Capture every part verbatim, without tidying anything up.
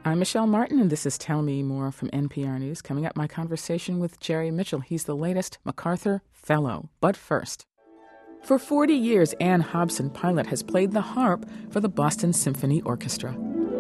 I'm Michelle Martin, and this is Tell Me More from N P R News. Coming up, my conversation with Jerry Mitchell. He's the latest MacArthur Fellow. But first, for forty years, Ann Hobson-Pilot has played the harp for the Boston Symphony Orchestra.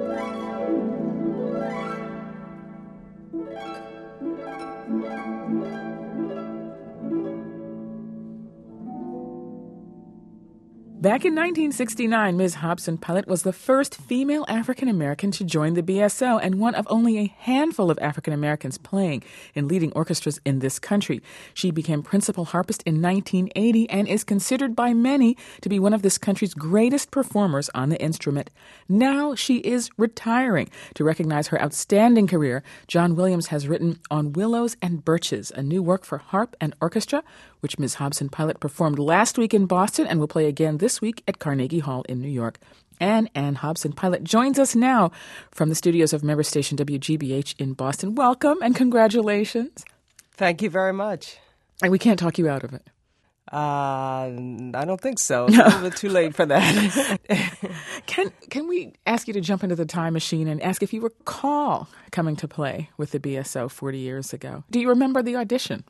Back in nineteen sixty-nine, Miz Hobson-Pilot was the first female African-American to join the B S O and one of only a handful of African-Americans playing in leading orchestras in this country. She became principal harpist in nineteen eighty and is considered by many to be one of this country's greatest performers on the instrument. Now she is retiring. To recognize her outstanding career, John Williams has written On Willows and Birches, a new work for harp and orchestra, which Miz Hobson-Pilot performed last week in Boston and will play again this week at Carnegie Hall in New York. And Ann Hobson-Pilot joins us now from the studios of member station W G B H in Boston. Welcome and congratulations. Thank you very much. And we can't talk you out of it. Uh, I don't think so. It's a little bit too late for that. Can can we ask you to jump into the time machine and ask if you recall coming to play with the B S O forty years ago? Do you remember the audition?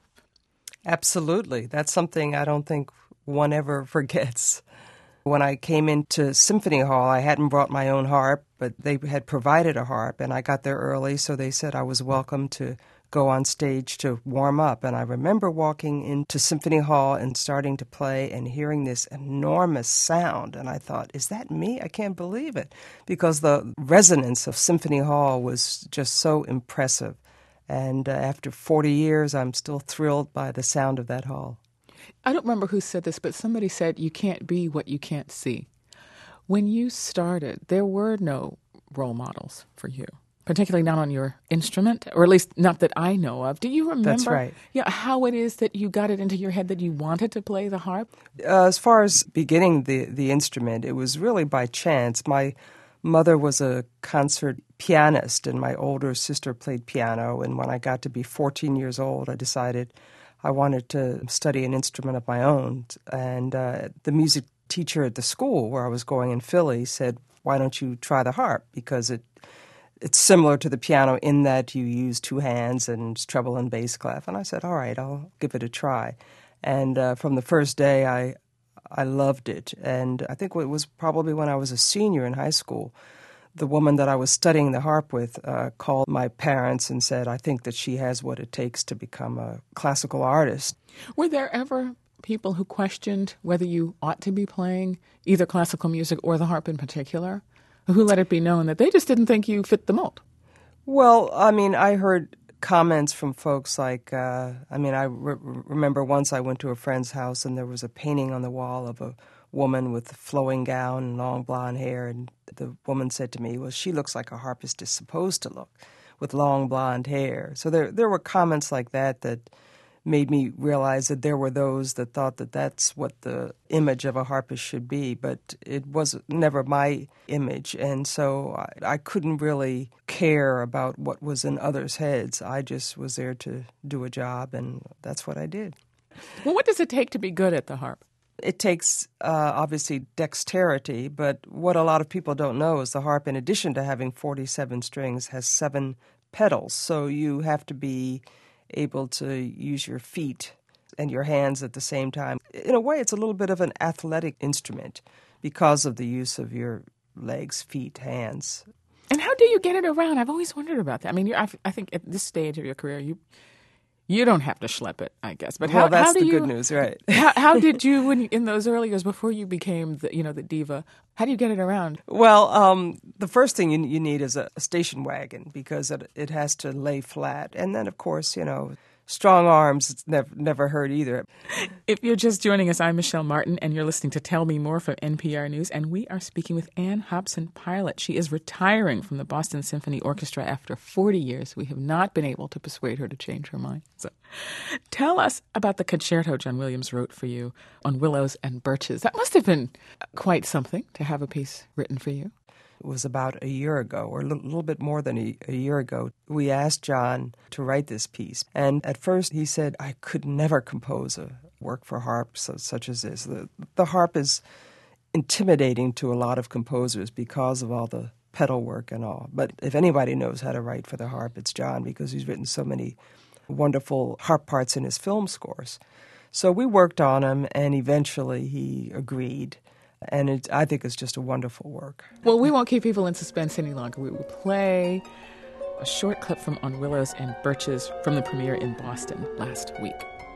Absolutely. That's something I don't think one ever forgets. When I came into Symphony Hall, I hadn't brought my own harp, but they had provided a harp, and I got there early, so they said I was welcome to go on stage to warm up. And I remember walking into Symphony Hall and starting to play and hearing this enormous sound, and I thought, is that me? I can't believe it, because the resonance of Symphony Hall was just so impressive. And uh, after forty years, I'm still thrilled by the sound of that hall. I don't remember who said this, but somebody said you can't be what you can't see. When you started, there were no role models for you, particularly not on your instrument, or at least not that I know of. Do you remember That's right. Yeah, how it is that you got it into your head that you wanted to play the harp? Uh, as far as beginning the, the instrument, it was really by chance. My mother was a concert pianist, and my older sister played piano. And when I got to be fourteen years old, I decided I wanted to study an instrument of my own. And uh, the music teacher at the school where I was going in Philly said, why don't you try the harp? Because it it's similar to the piano in that you use two hands and treble and bass clef. And I said, all right, I'll give it a try. And uh, from the first day, I I loved it. And I think it was probably when I was a senior in high school, the woman that I was studying the harp with uh, called my parents and said, I think that she has what it takes to become a classical artist. Were there ever people who questioned whether you ought to be playing either classical music or the harp in particular, who let it be known that they just didn't think you fit the mold? Well, I mean, I heard comments from folks like, uh, I mean, I re- remember once I went to a friend's house and there was a painting on the wall of a woman with a flowing gown and long blonde hair, and the woman said to me, well, she looks like a harpist is supposed to look, with long blonde hair. So there there were comments like that that made me realize that there were those that thought that that's what the image of a harpist should be, but it was never my image, and so I, I couldn't really care about what was in others' heads. I just was there to do a job, and that's what I did. Well, what does it take to be good at the harp? It takes, uh, obviously, dexterity, but what a lot of people don't know is the harp, in addition to having forty-seven strings, has seven pedals, so you have to be able to use your feet and your hands at the same time. In a way, it's a little bit of an athletic instrument because of the use of your legs, feet, hands. And how do you get it around? I've always wondered about that. I mean, you're, I, I think at this stage of your career, you you don't have to schlep it, I guess. But how, well, that's how do the you, good news, right? how, how did you, when you, in those early years before you became the, you know, the diva, how do you get it around? Well, um, the first thing you, you need is a, a station wagon because it, it has to lay flat. And then, of course, you know, strong arms, it's never, never hurt either. If you're just joining us, I'm Michelle Martin, and you're listening to Tell Me More from N P R News, and we are speaking with Ann Hobson-Pilot. She is retiring from the Boston Symphony Orchestra after forty years. We have not been able to persuade her to change her mind. So tell us about the concerto John Williams wrote for you on Willows and Birches. That must have been quite something to have a piece written for you. It was about a year ago, or a little, little bit more than a, a year ago. We asked John to write this piece. And at first he said, I could never compose a work for harp so, such as this. The, the harp is intimidating to a lot of composers because of all the pedal work and all. But if anybody knows how to write for the harp, it's John, because he's written so many wonderful harp parts in his film scores. So we worked on him, and eventually he agreed. And it, I think it's just a wonderful work. Well, we won't keep people in suspense any longer. We will play a short clip from On Willows and Birches from the premiere in Boston last week.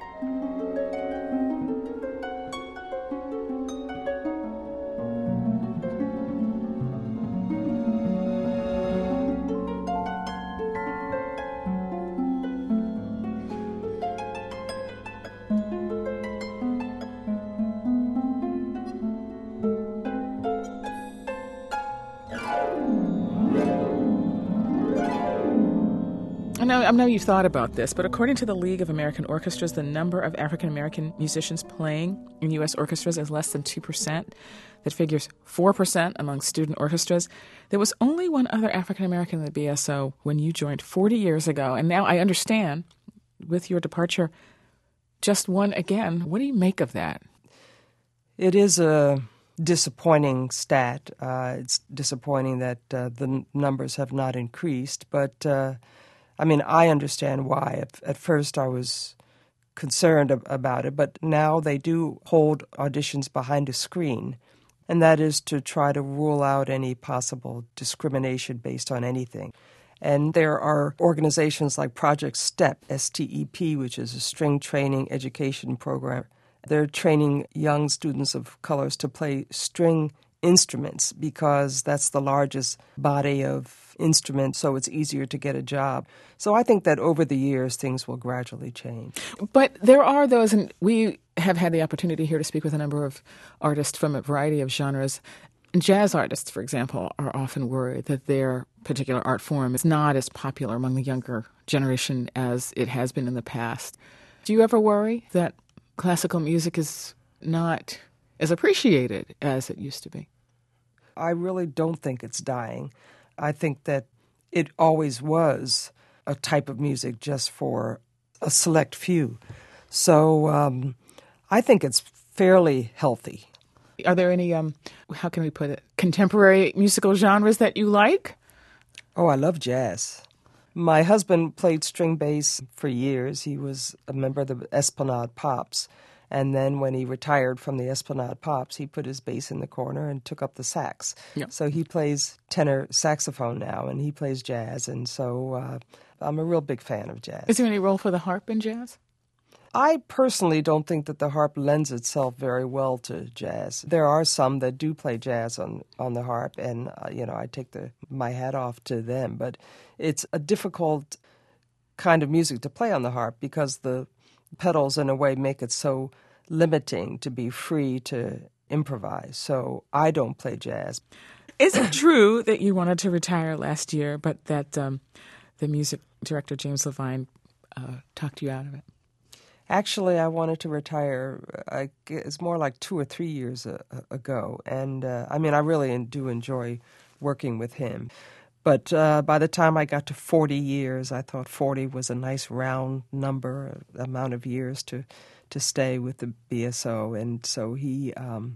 I know, I know you've thought about this, but according to the League of American Orchestras, the number of African-American musicians playing in U S orchestras is less than two percent. That figures four percent among student orchestras. There was only one other African-American in the B S O when you joined forty years ago, and now I understand, with your departure, just one again. What do you make of that? It is a disappointing stat. Uh, it's disappointing that uh, the n- numbers have not increased, but... Uh, I mean, I understand why. At, at first I was concerned ab- about it, but now they do hold auditions behind a screen, and that is to try to rule out any possible discrimination based on anything. And there are organizations like Project STEP, S T E P, which is a string training education program. They're training young students of colors to play string instruments because that's the largest body of instruments, so it's easier to get a job. So I think that over the years, things will gradually change. But there are those, and we have had the opportunity here to speak with a number of artists from a variety of genres. Jazz artists, for example, are often worried that their particular art form is not as popular among the younger generation as it has been in the past. Do you ever worry that classical music is not as appreciated as it used to be? I really don't think it's dying. I think that it always was a type of music just for a select few. So um, I think it's fairly healthy. Are there any, um, how can we put it, contemporary musical genres that you like? Oh, I love jazz. My husband played string bass for years. He was a member of the Esplanade Pops. And then when he retired from the Esplanade Pops, he put his bass in the corner and took up the sax. Yep. So he plays tenor saxophone now, and he plays jazz. And so uh, I'm a real big fan of jazz. Is there any role for the harp in jazz? I personally don't think that the harp lends itself very well to jazz. There are some that do play jazz on, on the harp, and uh, you know, I take the my hat off to them. But it's a difficult kind of music to play on the harp because the pedals, in a way, make it so limiting to be free to improvise. So I don't play jazz. Is it true that you wanted to retire last year, but that um, the music director, James Levine, uh, talked you out of it? Actually, I wanted to retire, I, it's more like two or three years a, a, ago. And, uh, I mean, I really do enjoy working with him. But uh, by the time I got to forty years, I thought forty was a nice round number, amount of years to, to stay with the B S O. And so he um,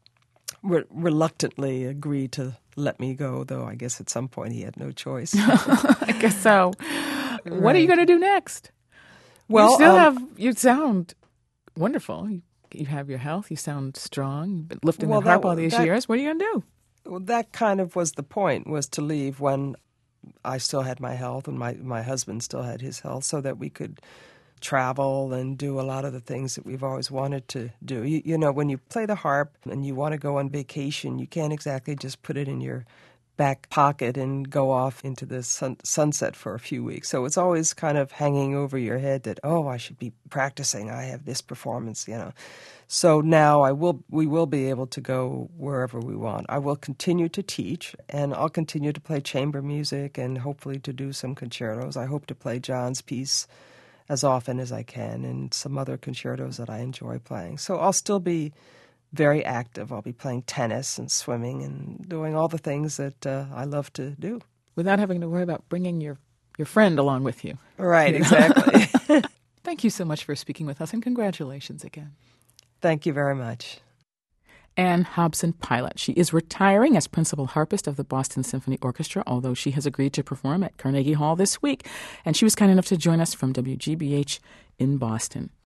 re- reluctantly agreed to let me go, though I guess at some point he had no choice. I guess so. Right. What are you going to do next? Well, you still um, have, you sound wonderful. You, you have your health. You sound strong. You've been lifting well, the harp that, all these that, years. What are you going to do? Well, that kind of was the point, was to leave when I still had my health and my, my husband still had his health, so that we could travel and do a lot of the things that we've always wanted to do. You, you know, when you play the harp and you want to go on vacation, you can't exactly just put it in your back pocket and go off into the sun, sunset for a few weeks. So it's always kind of hanging over your head that, oh, I should be practicing. I have this performance, you know. So now I will. we will be able to go wherever we want. I will continue to teach, and I'll continue to play chamber music and hopefully to do some concertos. I hope to play John's piece as often as I can and some other concertos that I enjoy playing. So I'll still be very active. I'll be playing tennis and swimming and doing all the things that uh, I love to do. Without having to worry about bringing your, your friend along with you. Right, exactly. Thank you so much for speaking with us, and congratulations again. Thank you very much. Anne Hobson-Pilot. She is retiring as principal harpist of the Boston Symphony Orchestra, although she has agreed to perform at Carnegie Hall this week. And she was kind enough to join us from W G B H in Boston.